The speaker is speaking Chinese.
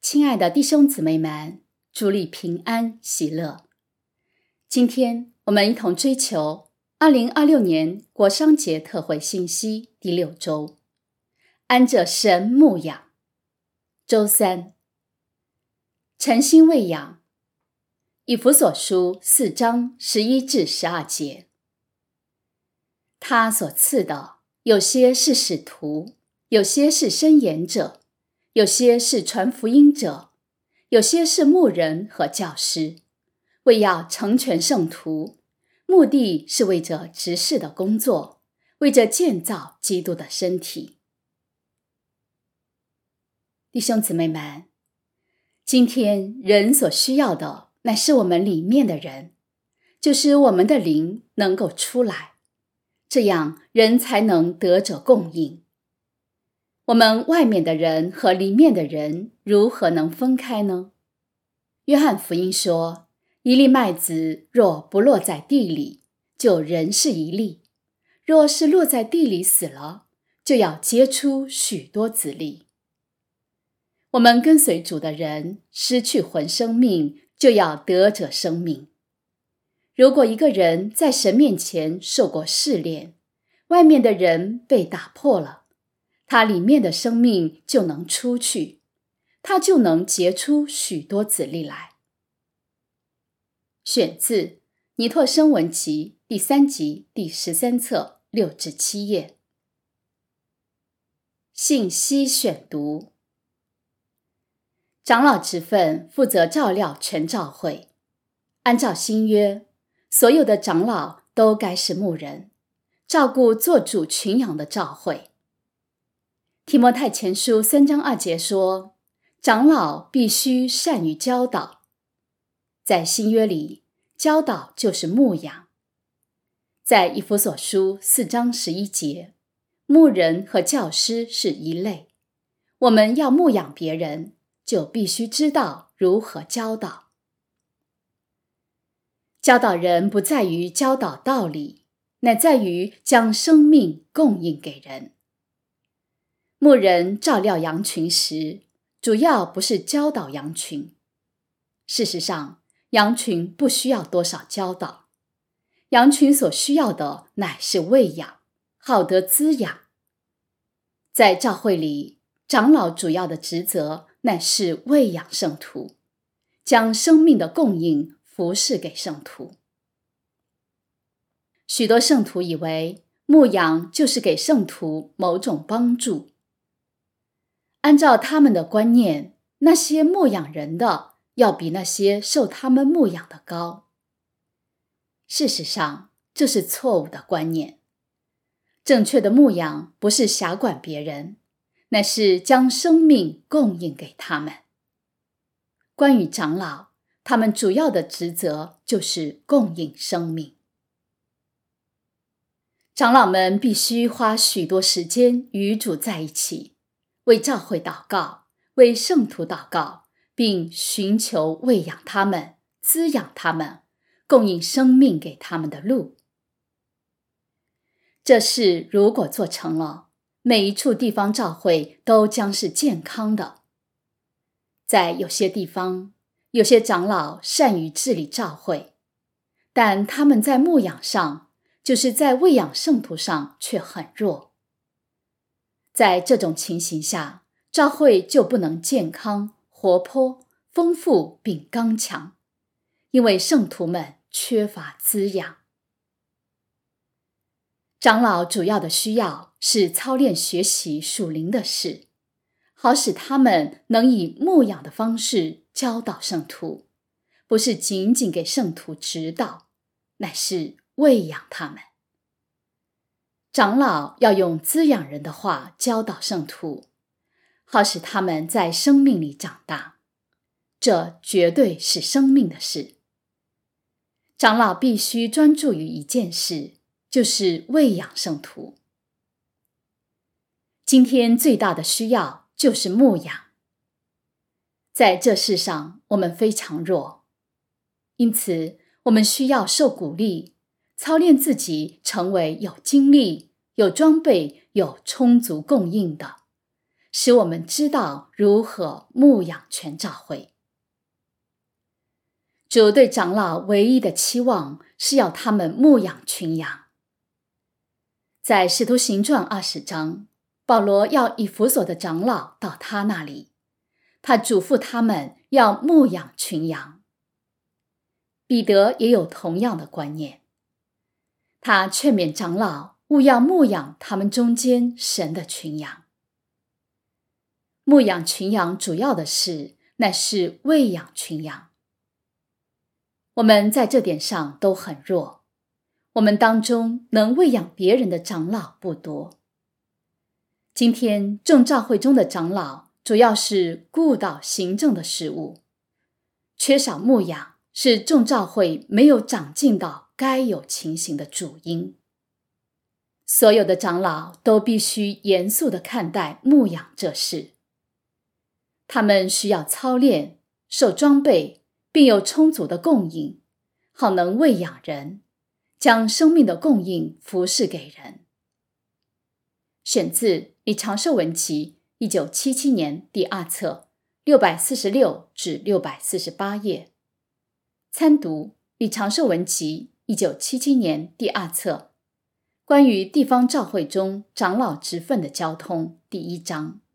亲爱的弟兄姊妹们，主里平安喜乐。今天我们一同追求2026年国商节特会信息第6周，安着神牧养。周3，诚心喂养。以弗所书4章11至12节。他所赐的，有些是使徒，有些是申言者，有些是传福音者，有些是牧人和教师，为要成全圣徒，目的是为着执事的工作，为着建造基督的身体。弟兄姊妹们，今天人所需要的乃是我们里面的人，就是我们的灵能够出来，这样人才能得着供应。我们外面的人和里面的人如何能分开呢？约翰福音说，一粒麦子若不落在地里，就仍是一粒；若是落在地里死了，就要结出许多子粒。我们跟随主的人，失去魂生命，就要得着生命。如果一个人在神面前受过试炼，外面的人被打破了，他里面的生命就能出去，他就能结出许多子粒来。选自尼拓生文集第3集第13册6至7页。信息选读。长老职分负责照料全教会。按照新约，所有的长老都该是牧人，照顾做主群羊的教会。提摩太前书3章2节说，长老必须善于教导。在新约里，教导就是牧养。在以弗所书4章11节，牧人和教师是一类。我们要牧养别人，就必须知道如何教导。教导人不在于教导道理，乃在于将生命供应给人。牧人照料羊群时，主要不是教导羊群。事实上，羊群不需要多少教导，羊群所需要的乃是喂养，好得滋养。在教会里，长老主要的职责乃是喂养圣徒，将生命的供应服侍给圣徒。许多圣徒以为牧养就是给圣徒某种帮助。按照他们的观念，那些牧养人的要比那些受他们牧养的高。事实上，这是错误的观念。正确的牧养不是辖管别人，乃是将生命供应给他们。关于长老，他们主要的职责就是供应生命。长老们必须花许多时间与主在一起，为教会祷告，为圣徒祷告，并寻求喂养他们，滋养他们，供应生命给他们的路。这事如果做成了，每一处地方教会都将是健康的。在有些地方，有些长老善于治理教会，但他们在牧养上，就是在喂养圣徒上却很弱。在这种情形下，教会就不能健康、活泼、丰富并刚强，因为圣徒们缺乏滋养。长老主要的需要是操练学习属灵的事，好使他们能以牧养的方式教导圣徒，不是仅仅给圣徒指导，乃是喂养他们。长老要用滋养人的话教导圣徒，好使他们在生命里长大，这绝对是生命的事。长老必须专注于一件事，就是喂养圣徒。今天最大的需要就是牧养。在这世上，我们非常弱，因此我们需要受鼓励，操练自己成为有精力、有装备、有充足供应的， 使我们知道如何牧养全教会。主对长老唯一的期望是要他们牧养群羊。在使徒行传20章，保罗要以弗所的长老到他那里，他嘱咐他们要牧养群羊。彼得也有同样的观念，他劝勉长老务要牧养他们中间神的群羊。牧养群羊主要的事乃是喂养群羊。我们在这点上都很弱，我们当中能喂养别人的长老不多。今天众教会中的长老主要是顾导行政的事务，缺少牧养是众教会没有长进到该有情形的主因。所有的长老都必须严肃地看待牧养这事。他们需要操练、受装备，并有充足的供应，好能喂养人，将生命的供应服侍给人。选自《李长寿文集》1977年第2册646至648页。参读《李长寿文集》1977年第2册，关于地方教会中长老职分的交通第1章。